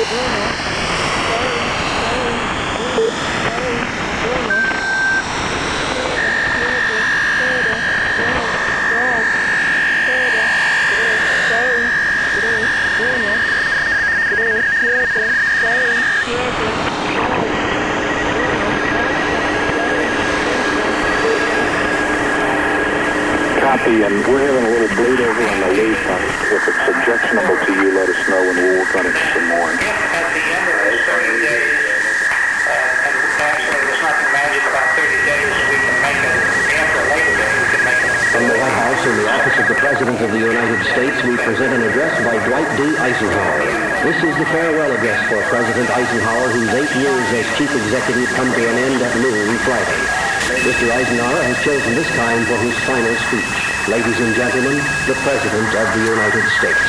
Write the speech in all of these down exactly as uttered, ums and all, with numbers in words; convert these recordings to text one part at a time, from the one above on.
Copy, and we're having a little bleed over on the leaf. If it's objectionable to you, let us know and we'll work on it some more. If at the end of those thirty days, uh, and naturally there's nothing magic about thirty days, we can make it, after Labor Day, we can make it. From the White House in the office of the President of the United States, we present an address by Dwight D. Eisenhower. This is the farewell address for President Eisenhower, whose eight years as chief executive come to an end at noon Friday. Mister Eisenhower has chosen this time for his final speech. Ladies and gentlemen, the President of the United States.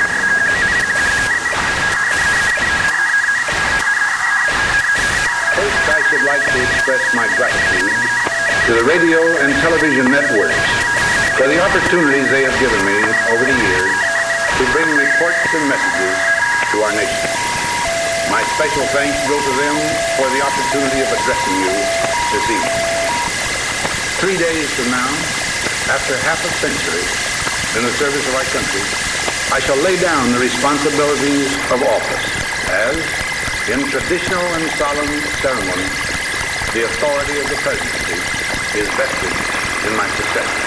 First, I should like to express my gratitude to the radio and television networks for the opportunities they have given me over the years to bring reports and messages to our nation. My special thanks go to them for the opportunity of addressing you this evening. Three days from now, after half a century in the service of our country, I shall lay down the responsibilities of office as, in traditional and solemn ceremony, the authority of the presidency is vested in my successor.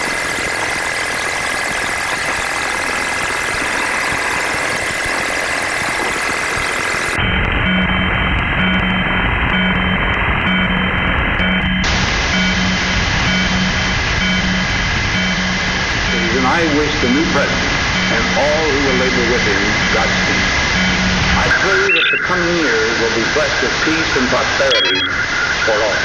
I wish the new president and all who will labor with him Godspeed. I pray that the coming years will be blessed with peace and prosperity for all.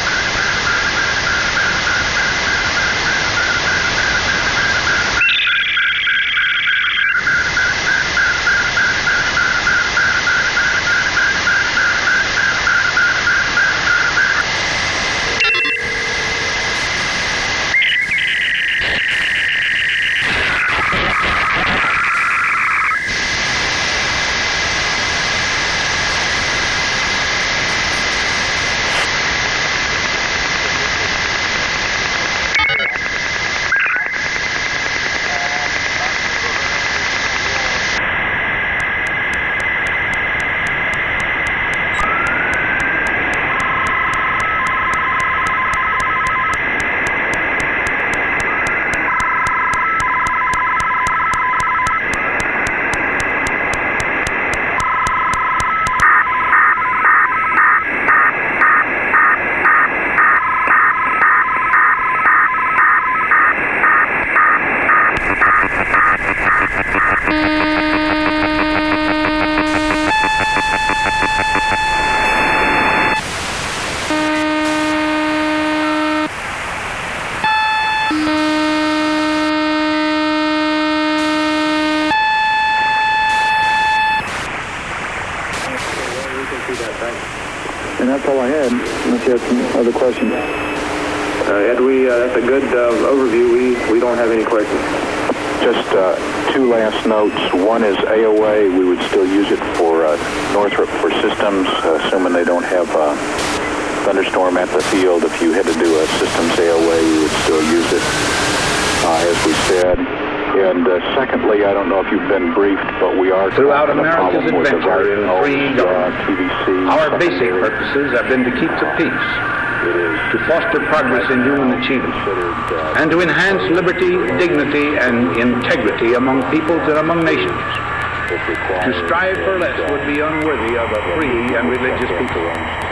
And that's all I had, unless you had some other questions. Uh, Ed, we, uh, that's a good uh, overview. We, we don't have any questions. Just uh, two last notes. One is A O A. We would still use it for uh, Northrop for systems, uh, assuming they don't have uh, thunderstorm at the field. If you had to do a systems A O A, we would still use it, uh, as we said. And uh, secondly, I don't know if you've been briefed, but we are throughout America's adventure in free government. Uh, our basic purposes have been to keep the peace, to foster progress in human achievement, and to enhance liberty, dignity, and integrity among peoples and among nations. To strive for less would be unworthy of a free and religious people.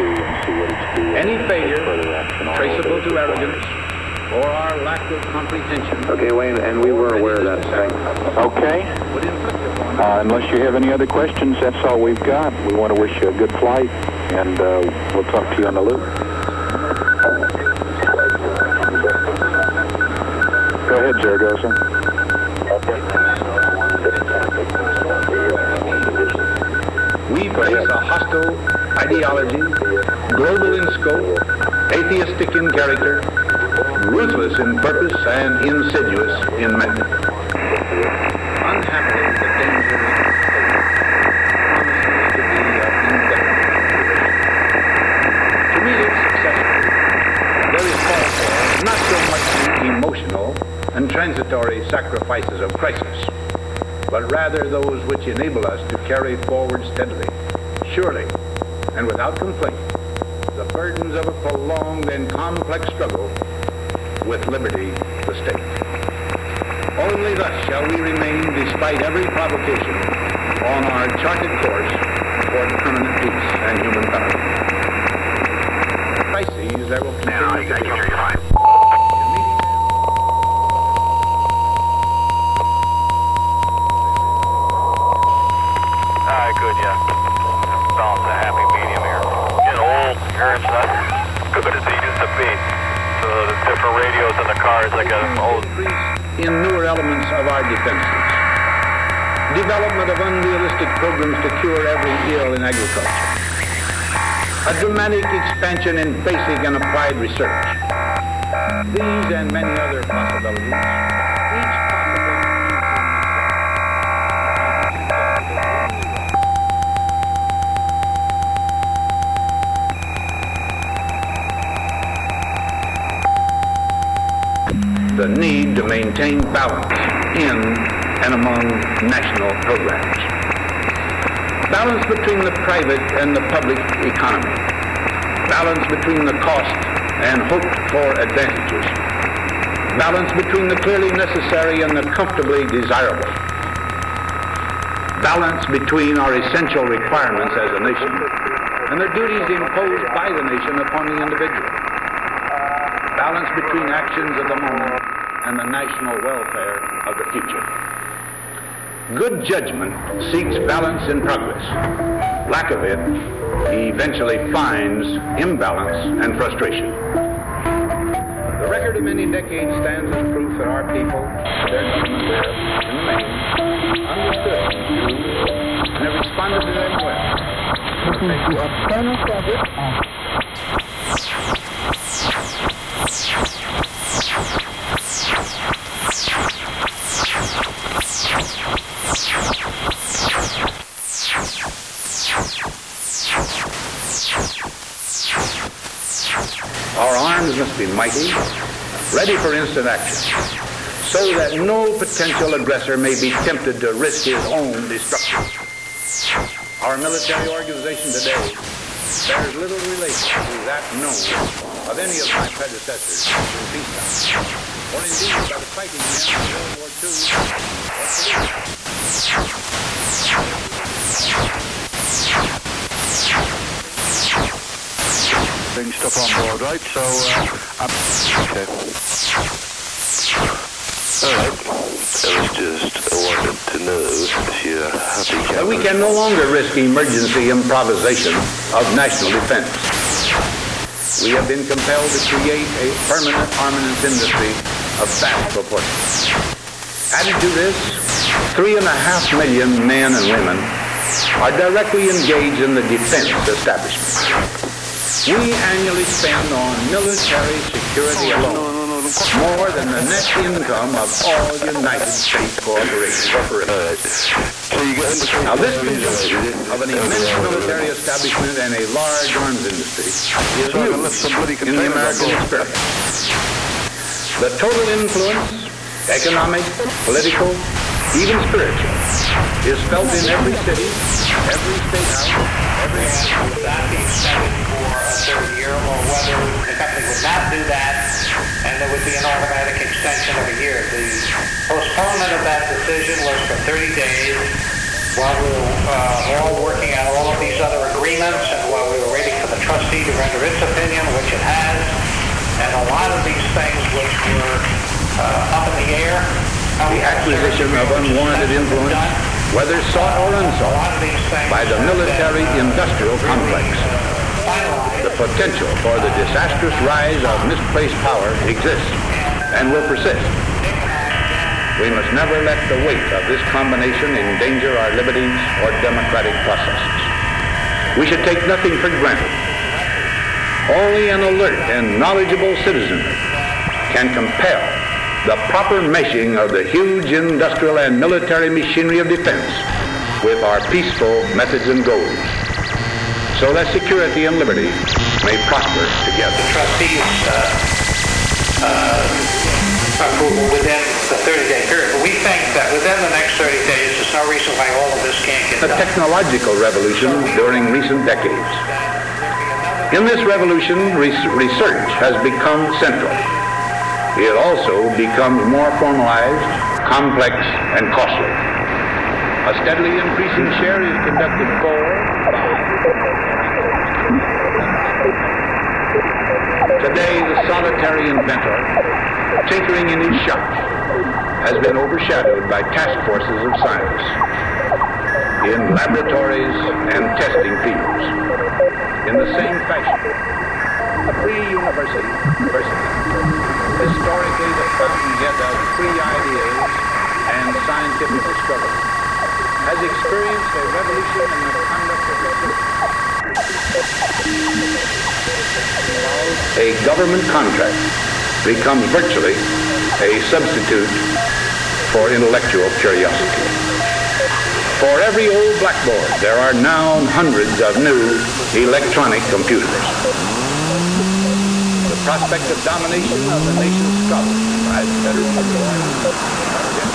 Any failure traceable to arrogance or our lack of comprehension. Okay, Wayne, and we were aware of that. Thanks. Okay. Uh, unless you have any other questions, that's all we've got. We want to wish you a good flight, and uh, we'll talk to you on the loop. Go ahead, Zaragoza. We face a hostile ideology, global in scope, atheistic in character, ruthless in purpose, and insidious in method. Unhappily, the danger promises to be transitory sacrifices of crisis, but rather those which enable us to carry forward steadily, surely, and without complaint, the burdens of a prolonged and complex struggle with liberty, the state. Only thus shall we remain, despite every provocation, on our charted course toward permanent peace and human bounty. Crises there will continue Now, I to can be. hear you fine. I could, yeah. Balance a happy medium here. Getting old here, it's not as good as it used to be. So the different radios in the cars, I got them old. Increase in newer elements of our defenses. Development of unrealistic programs to cure every ill in agriculture. A dramatic expansion in basic and applied research. These and many other possibilities, each possible the need to maintain balance in and among national programs. Balance between the private and the public economy. Balance between the cost and hoped-for advantages. Balance between the clearly necessary and the comfortably desirable. Balance between our essential requirements as a nation and the duties imposed by the nation upon the individual. Balance between actions of the moment and the national welfare of the future. Good judgment seeks balance in progress. Lack of it eventually finds imbalance and frustration. The record of many decades stands as proof that our people, their government there, in the main, understood and have responded to them well. This is the external service of Our arms must be mighty, ready for instant action, so that no potential aggressor may be tempted to risk his own destruction. Our military organization today bears little relation to that known of any of my predecessors in peacetime, or indeed by the fighting men of World War Two or Being stuck on board, right? So, uh, I'm... Okay. Alright. I was just wanted to know if you're happy... But we can no longer risk emergency improvisation of national defense. We have been compelled to create a permanent armaments industry of vast proportions. Added to this, three and a half million men and women are directly engaged in the defense establishment. We annually spend on military security alone more than the net income of all United States corporations. Now this conjunction of an immense military establishment and a large arms industry is new in the American experience. The total influence, economic, political, even spiritual, is felt in every city, every state house, every... Would that be extended for a third year, or whether the company would not do that, and there would be an automatic extension of a year? The postponement of that decision was for thirty days, while we were uh, all working on all of these other agreements, and while we were waiting for the trustee to render its opinion, which it has, and a lot of these things which were uh, up in the air. The acquisition of unwarranted influence, whether sought or unsought, by the military-industrial complex. The potential for the disastrous rise of misplaced power exists and will persist. We must never let the weight of this combination endanger our liberties or democratic processes. We should take nothing for granted. Only an alert and knowledgeable citizenry can compel the proper meshing of the huge industrial and military machinery of defense with our peaceful methods and goals, so that security and liberty may prosper together. The trustees uh, uh, approval within the thirty-day period. But we think that within the next thirty days, there's no reason why all of this can't get The done. technological revolution during recent decades. In this revolution, res- research has become central. It also becomes more formalized, complex, and costly. A steadily increasing share is conducted for, by. Today, the solitary inventor, tinkering in his shop, has been overshadowed by task forces of science in laboratories and testing fields. In the same fashion, a free university, university, historically the fountainhead of free ideas and scientific discovery, has experienced a revolution in the conduct of research. A government contract becomes virtually a substitute for intellectual curiosity. For every old blackboard, there are now hundreds of new electronic computers. The prospect of domination of the nation's scholars by federal authority.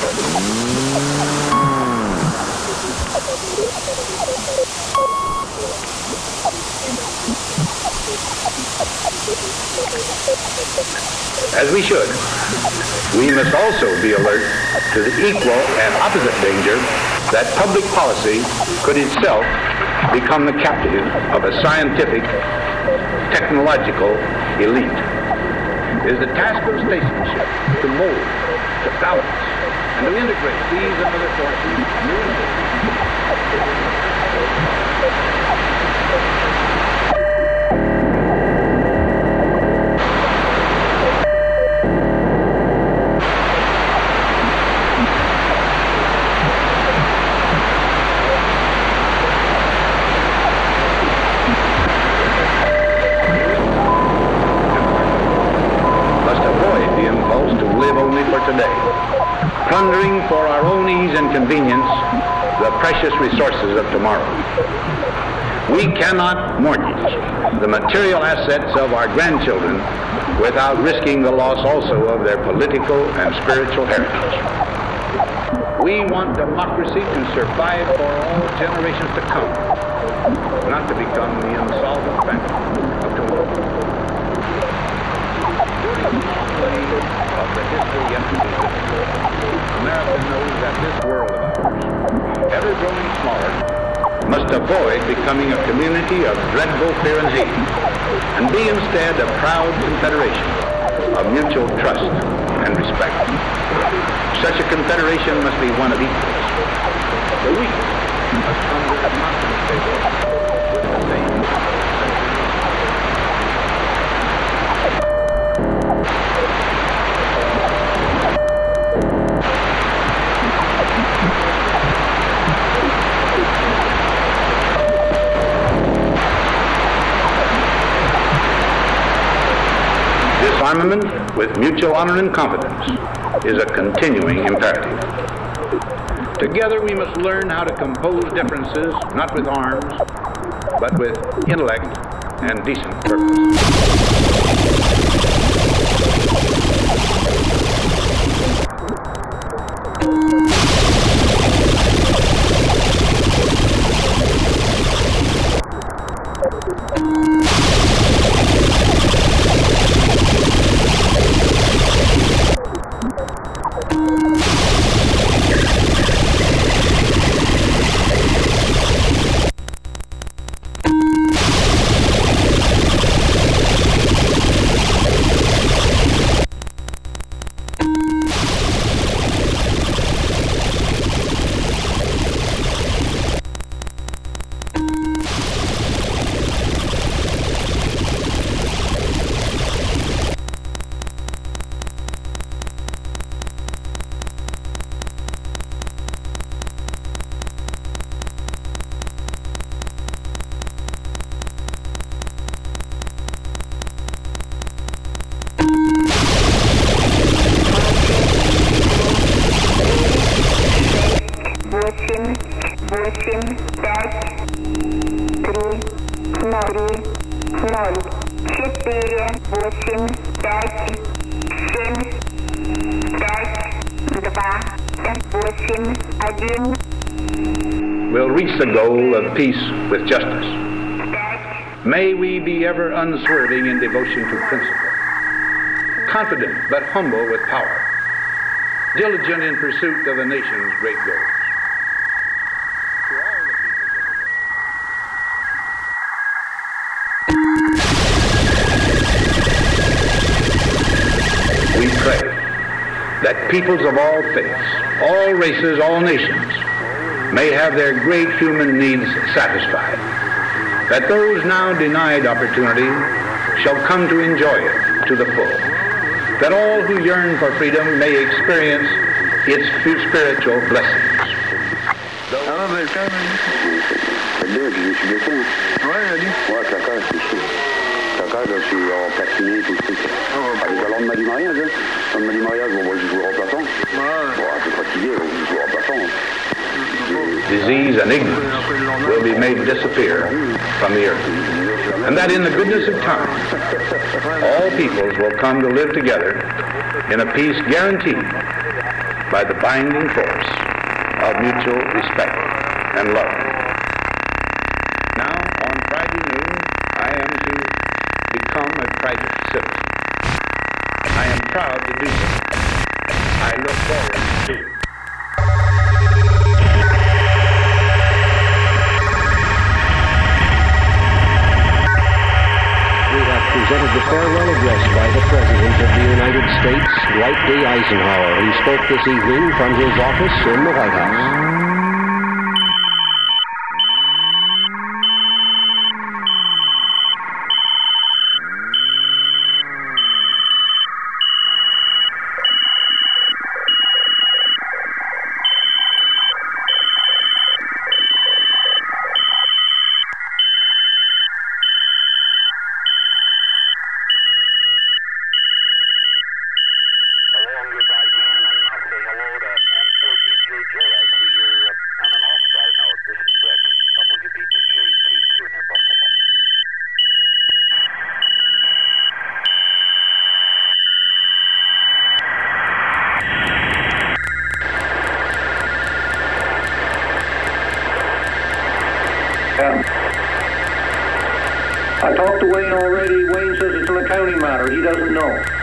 As we should, we must also be alert to the equal and opposite danger that public policy could itself become the captive of a scientific, technological elite. It is the task of statesmanship to mold, to balance, and to integrate these and other forces new plundering for our own ease and convenience the precious resources of tomorrow. We cannot mortgage the material assets of our grandchildren without risking the loss also of their political and spiritual heritage. We want democracy to survive for all generations to come, not to become the insolvent phantom of tomorrow. Of the history yet to be written, America knows that this world of ours, ever growing smaller, must avoid becoming a community of dreadful fear and hate, and be instead a proud confederation of mutual trust and respect. Such a confederation must be one of equals. The weak must come to the conference table with the same. Disarmament with mutual honor and confidence is a continuing imperative. Together we must learn how to compose differences, not with arms, but with intellect and decent purpose. will reach the goal of peace with justice. May we be ever unswerving in devotion to principle, confident but humble with power, diligent in pursuit of the nation's great goals. To all the peoples of the world, we pray that peoples of all faiths, all races, all nations may have their great human needs satisfied, that those now denied opportunity shall come to enjoy it to the full, that all who yearn for freedom may experience its spiritual blessings. Ah ben ça, c'est bien, puis je suis blessé. Ouais, allez. Ouais, caca, c'est chiant. Caca, je suis en patiné, tout ça. Ah, les allants de ma du mariage, hein. Dans le mariage, bon, moi, je joue remplaçant. Ouais. Bon, un peu fatigué, je joue remplaçant. Disease and ignorance will be made disappear from the earth. And that in the goodness of time, all peoples will come to live together in a peace guaranteed by the binding force of mutual respect and love. Now, on Friday noon, I am to become a private citizen. I am proud to do so. I look forward to it. Presented the farewell address by the President of the United States, Dwight D. Eisenhower, who spoke this evening from his office in the White House. I talked to Wayne already. Wayne says it's an accounting matter. He doesn't know.